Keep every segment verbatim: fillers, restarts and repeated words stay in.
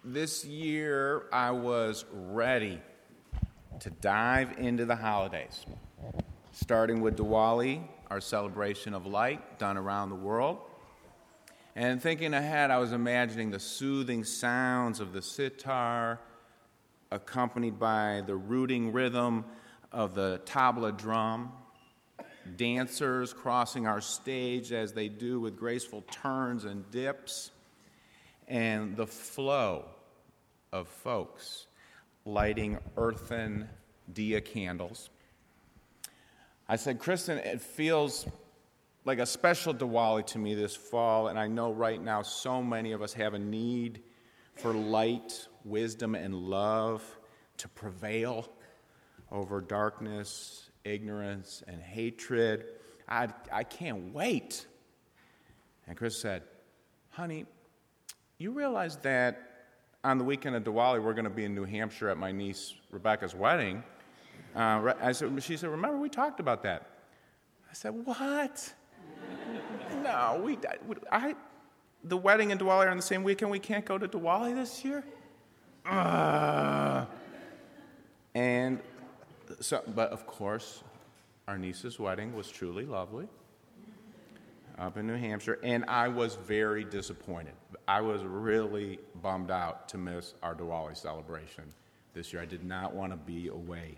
This year, I was ready to dive into the holidays, starting with Diwali, our celebration of light done around the world. And thinking ahead, I was imagining the soothing sounds of the sitar, accompanied by the rooting rhythm of the tabla drum, dancers crossing our stage as they do with graceful turns and dips, and the flow of folks lighting earthen Dia candles. I said, Kristen, it feels like a special Diwali to me this fall, and I know right now so many of us have a need for light, wisdom, and love to prevail over darkness, ignorance, and hatred. I, I can't wait. And Chris said, honey, you realize that on the weekend of Diwali, we're going to be in New Hampshire at my niece Rebecca's wedding. Uh, I said, she said, remember, we talked about that. I said, what? no, we, I, the wedding and Diwali are on the same weekend. We can't go to Diwali this year? Uh, and so, but of course, our niece's wedding was truly lovely up in New Hampshire, and I was very disappointed. I was really bummed out to miss our Diwali celebration this year. I did not want to be away.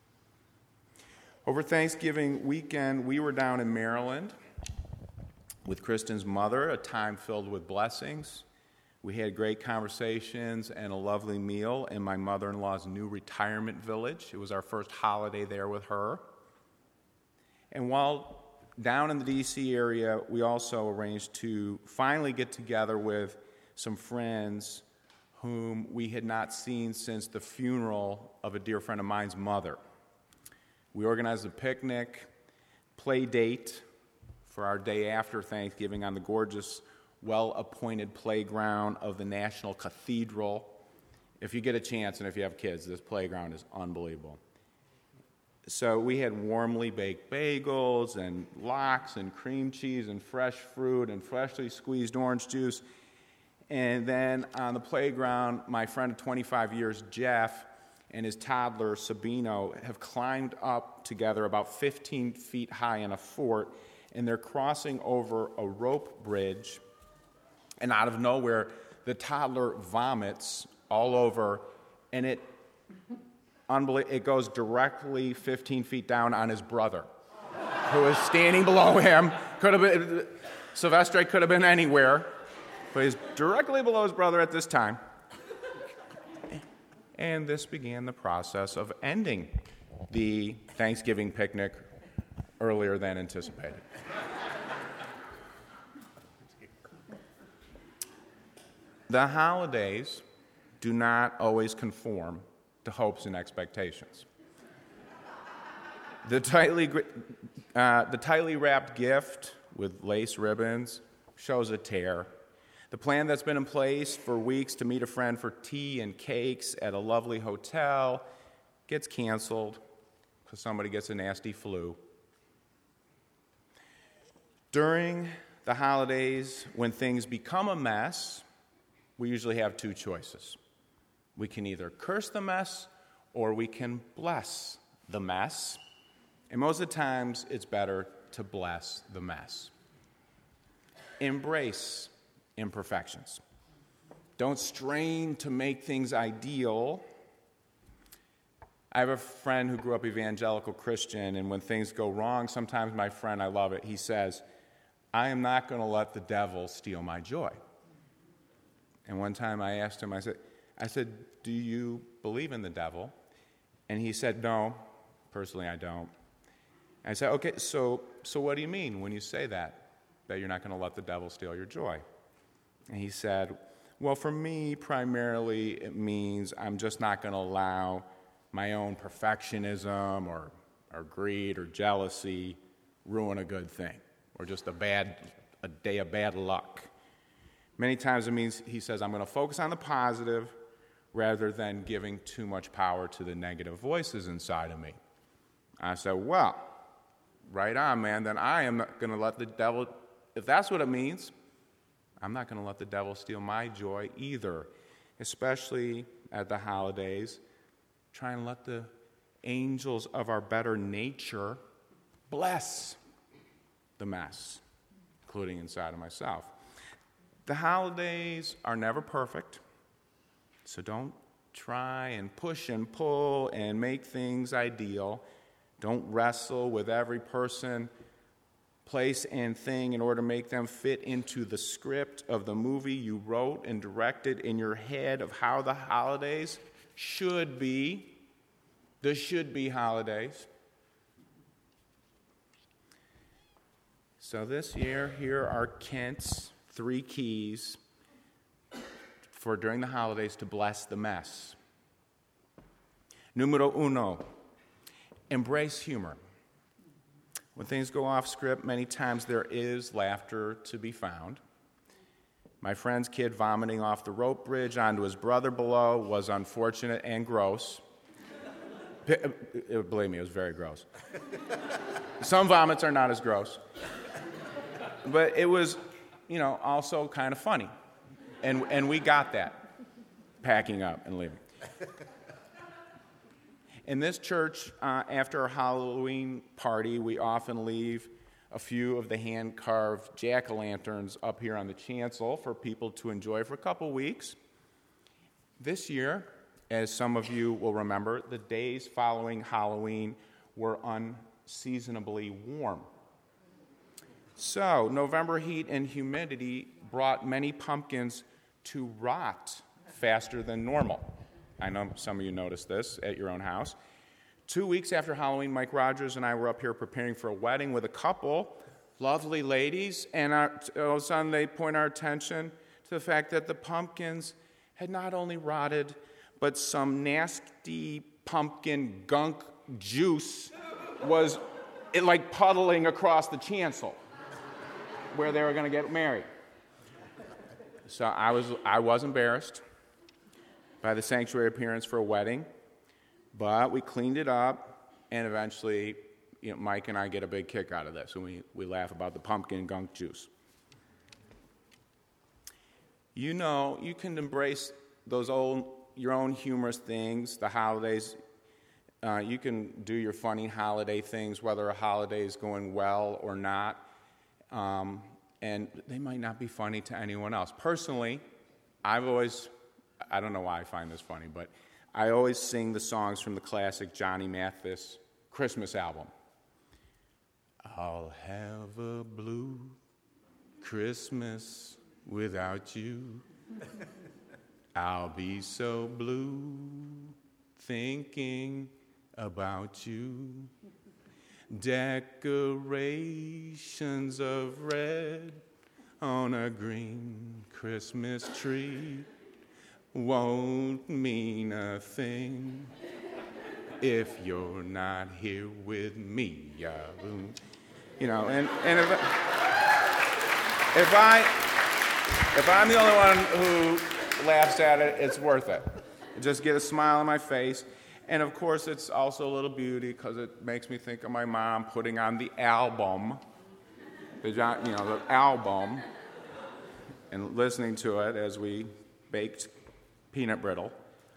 Over Thanksgiving weekend, we were down in Maryland with Kristen's mother, a time filled with blessings. We had great conversations and a lovely meal in my mother-in-law's new retirement village. It was our first holiday there with her. And while down in the D C area, we also arranged to finally get together with some friends whom we had not seen since the funeral of a dear friend of mine's mother. We organized a picnic, play date for our day after Thanksgiving on the gorgeous, well-appointed playground of the National Cathedral. If you get a chance and if you have kids, this playground is unbelievable. So we had warmly baked bagels and lox and cream cheese and fresh fruit and freshly squeezed orange juice. And then on the playground, my friend of twenty-five years, Jeff, and his toddler, Sabino, have climbed up together about fifteen feet high in a fort, and they're crossing over a rope bridge. And out of nowhere, the toddler vomits all over, and it It goes directly fifteen feet down on his brother, who is standing below him. Could have been, Silvestre could have been anywhere, but he's directly below his brother at this time. And this began the process of ending the Thanksgiving picnic earlier than anticipated. The holidays do not always conform to hopes and expectations. The tightly, uh, the tightly wrapped gift with lace ribbons shows a tear. The plan that's been in place for weeks to meet a friend for tea and cakes at a lovely hotel gets canceled because somebody gets a nasty flu. During the holidays, when things become a mess, we usually have two choices. We can either curse the mess or we can bless the mess. And most of the times, it's better to bless the mess. Embrace imperfections. Don't strain to make things ideal. I have a friend who grew up evangelical Christian, and when things go wrong, sometimes my friend, I love it, he says, I am not going to let the devil steal my joy. And one time I asked him, I said, I said, do you believe in the devil? And he said, no, personally I don't. And I said, okay, so so what do you mean when you say that, that you're not going to let the devil steal your joy? And he said, well, for me, primarily it means I'm just not going to allow my own perfectionism or, or greed or jealousy ruin a good thing, or just a bad a day of bad luck. Many times it means, he says, I'm going to focus on the positive rather than giving too much power to the negative voices inside of me. I said, well, right on, man, then I am not going to let the devil, if that's what it means, I'm not going to let the devil steal my joy either. especially at the holidays, try and let the angels of our better nature bless the mess, including inside of myself. The holidays are never perfect, so don't try and push and pull and make things ideal. Don't wrestle with every person, place, and thing in order to make them fit into the script of the movie you wrote and directed in your head of how the holidays should be. The should-be holidays. So this year, here are Kent's three keys for during the holidays to bless the mess. Numero uno, embrace humor. When things go off script, many times there is laughter to be found. My friend's kid vomiting off the rope bridge onto his brother below was unfortunate and gross. Believe me, it was very gross. Some vomits are not as gross. But it was, you know, also kind of funny. And and we got that, packing up and leaving. In this church, uh, after our Halloween party, we often leave a few of the hand-carved jack-o'-lanterns up here on the chancel for people to enjoy for a couple weeks. This year, as some of you will remember, the days following Halloween were unseasonably warm. So, November heat and humidity brought many pumpkins to rot faster than normal. I know some of you noticed this at your own house. Two weeks after Halloween, Mike Rogers and I were up here preparing for a wedding with a couple, lovely ladies, and our, all of a sudden they point our attention to the fact that the pumpkins had not only rotted, but some nasty pumpkin gunk juice was it like puddling across the chancel where they were going to get married. So I was I was embarrassed by the sanctuary appearance for a wedding, but we cleaned it up, and eventually, you know, Mike and I get a big kick out of this, and we, we laugh about the pumpkin gunk juice. You know, you can embrace those old your own humorous things, the holidays. Uh, you can do your funny holiday things, whether a holiday is going well or not, um, and they might not be funny to anyone else. Personally, I've always, I don't know why I find this funny, but I always sing the songs from the classic Johnny Mathis Christmas album. I'll have a blue Christmas without you. I'll be so blue thinking about you. Decorations of red on a green Christmas tree won't mean a thing if you're not here with me. You know, and, and if, if I if I'm the only one who laughs at it, it's worth it. Just get a smile on my face. And of course, it's also a little beauty because it makes me think of my mom putting on the album, the you know the album, and listening to it as we baked peanut brittle.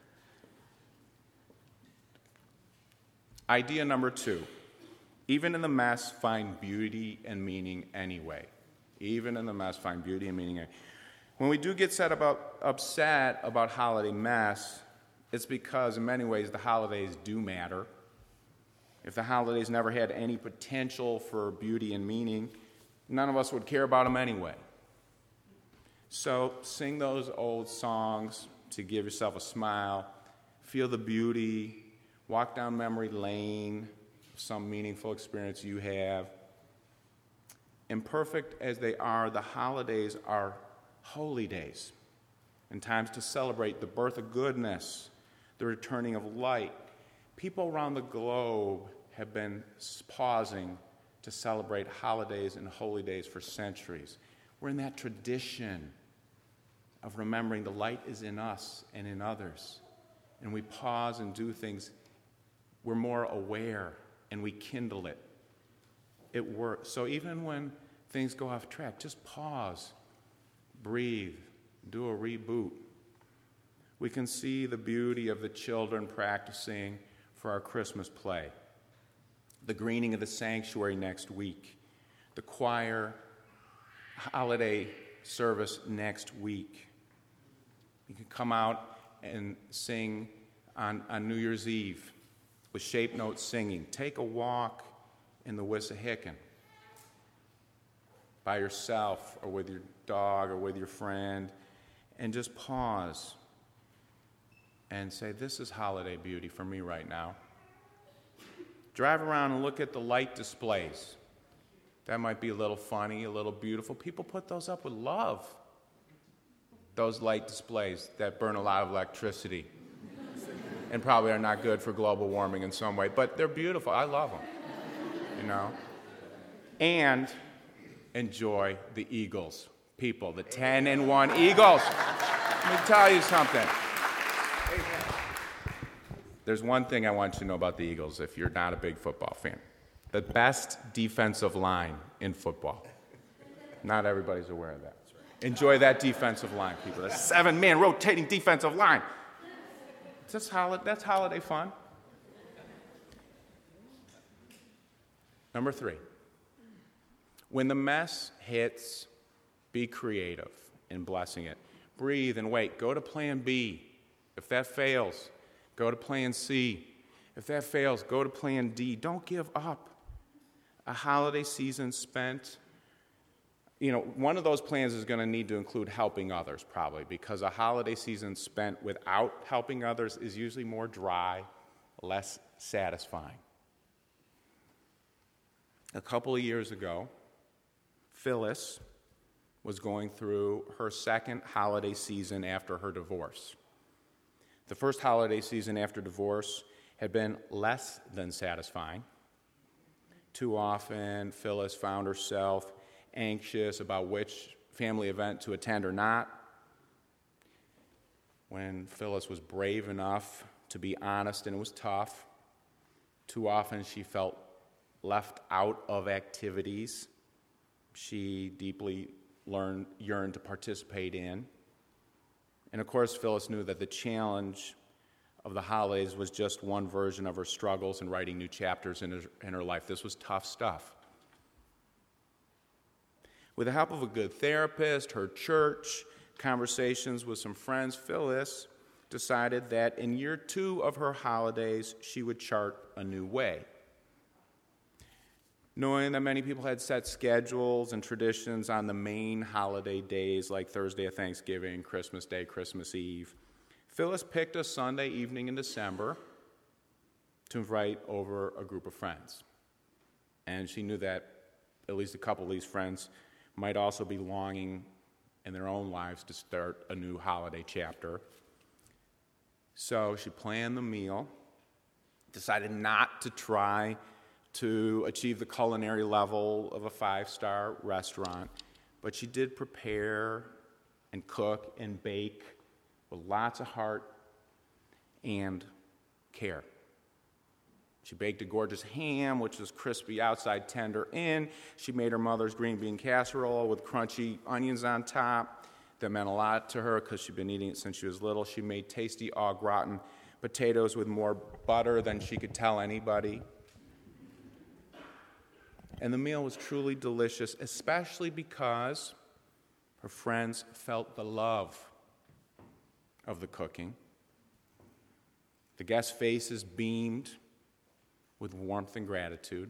Idea number two: even in the mess, find beauty and meaning anyway. Even in the mess, find beauty and meaning anyway. When we do get set about, upset about holiday mess, it's because in many ways the holidays do matter. If the holidays never had any potential for beauty and meaning, none of us would care about them anyway. So sing those old songs to give yourself a smile, feel the beauty, walk down memory lane, some meaningful experience you have. Imperfect as they are, the holidays are holy days and times to celebrate the birth of goodness, the returning of light. People around the globe have been pausing to celebrate holidays and holy days for centuries. We're in that tradition of remembering the light is in us and in others. And we pause and do things. We're more aware and we kindle it. It works. So even when things go off track, just pause, breathe, do a reboot. we can see the beauty of the children practicing for our Christmas play, the greening of the sanctuary next week, the choir holiday service next week. You can come out and sing on, on New Year's Eve with shape note singing. Take a walk in the Wissahickon by yourself or with your dog or with your friend, and just pause and say, this is holiday beauty for me right now. Drive around and look at the light displays. That might be a little funny, a little beautiful. People put those up with love. Those light displays that burn a lot of electricity and probably are not good for global warming in some way, but they're beautiful. I love them, you know. And enjoy the Eagles. People, the ten and one Eagles. Let me tell you something. There's one thing I want you to know about the Eagles if you're not a big football fan. The best defensive line in football. Not everybody's aware of that. Enjoy that defensive line, people. That seven-man rotating defensive line. That's holiday, that's holiday fun. Number three. When the mess hits, be creative in blessing it. Breathe and wait. Go to plan B. If that fails, go to plan C. If that fails, go to plan D. Don't give up. A holiday season spent, you know, one of those plans is going to need to include helping others, probably, because a holiday season spent without helping others is usually more dry, less satisfying. A couple of years ago, Phyllis was going through her second holiday season after her divorce. The first holiday season after divorce had been less than satisfying. Too often, Phyllis found herself anxious about which family event to attend or not. When Phyllis was brave enough to be honest, and it was tough, too often she felt left out of activities she deeply learned, yearned to participate in. And of course, Phyllis knew that the challenge of the holidays was just one version of her struggles in writing new chapters in her, in her life. This was tough stuff. With the help of a good therapist, her church, conversations with some friends, Phyllis decided that in year two of her holidays, she would chart a new way. Knowing that many people had set schedules and traditions on the main holiday days like Thursday of Thanksgiving, Christmas Day, Christmas Eve, Phyllis picked a Sunday evening in December to invite over a group of friends. And she knew that at least a couple of these friends might also be longing in their own lives to start a new holiday chapter. So she planned the meal, decided not to try to achieve the culinary level of a five-star restaurant, but she did prepare and cook and bake with lots of heart and care. She baked a gorgeous ham, which was crispy outside, tender in. She made her mother's green bean casserole with crunchy onions on top. That meant a lot to her because she'd been eating it since she was little. She made tasty au gratin potatoes with more butter than she could tell anybody. And the meal was truly delicious, especially because her friends felt the love of the cooking. The guests' faces beamed with warmth and gratitude.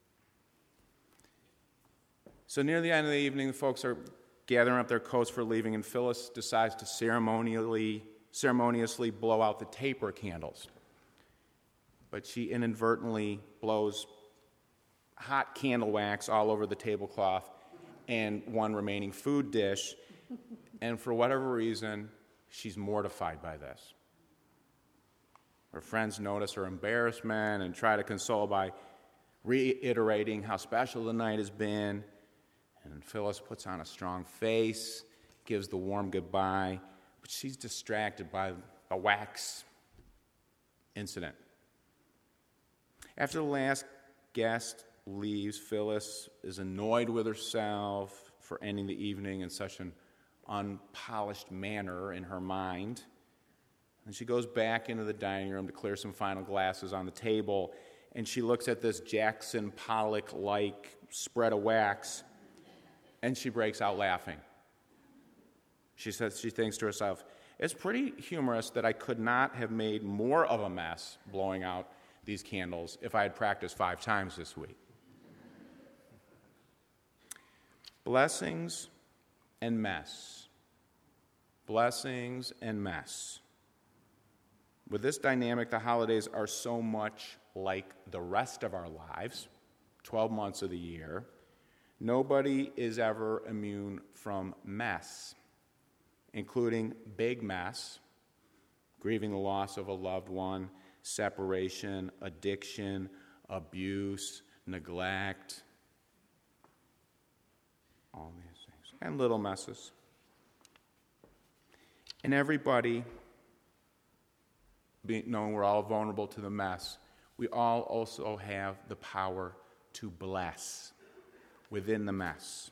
So near the end of the evening, the folks are gathering up their coats for leaving, and Phyllis decides to ceremonially, ceremoniously blow out the taper candles. But she inadvertently blows hot candle wax all over the tablecloth and one remaining food dish, and for whatever reason, she's mortified by this. Her friends notice her embarrassment and try to console by reiterating how special the night has been, and Phyllis puts on a strong face, gives the warm goodbye, but she's distracted by a wax incident. After the last guest leaves, Phyllis is annoyed with herself for ending the evening in such an unpolished manner in her mind. And she goes back into the dining room to clear some final glasses on the table, and she looks at this Jackson Pollock-like spread of wax, and she breaks out laughing. She says, she thinks to herself, it's pretty humorous that I could not have made more of a mess blowing out these candles if I had practiced five times this week. Blessings and mess. Blessings and mess. With this dynamic, the holidays are so much like the rest of our lives, twelve months of the year. Nobody is ever immune from mess, including big mess, grieving the loss of a loved one, separation, addiction, abuse, neglect, all these things, and little messes. And everybody, being, knowing we're all vulnerable to the mess, we all also have the power to bless within the mess.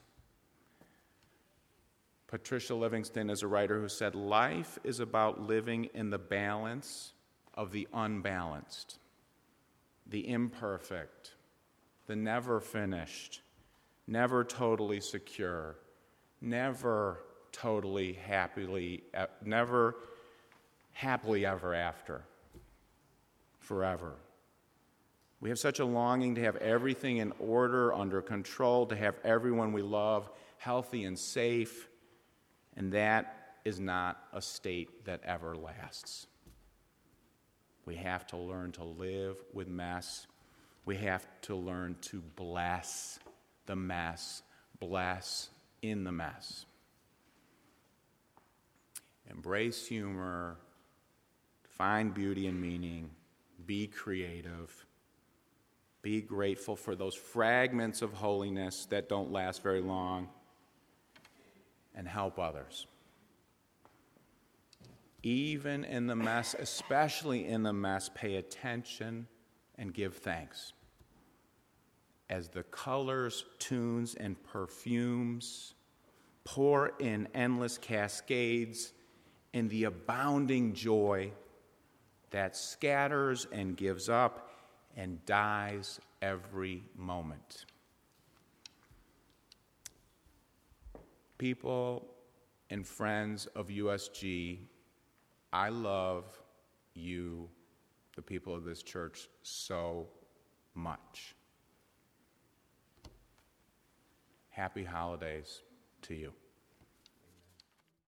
Patricia Livingston is a writer who said, life is about living in the balance of the unbalanced, the imperfect, the never finished, never totally secure, never totally happily, never happily ever after, forever. We have such a longing to have everything in order, under control, to have everyone we love healthy and safe, and that is not a state that ever lasts. We have to learn to live with mess. We have to learn to bless the mess, bless in the mess. Embrace humor, find beauty and meaning, be creative, be grateful for those fragments of holiness that don't last very long, and help others. Even in the mess, especially in the mess, pay attention and give thanks. As the colors, tunes, and perfumes pour in endless cascades in the abounding joy that scatters and gives up and dies every moment. People and friends of U S G, I love you, the people of this church, so much. Happy holidays to you.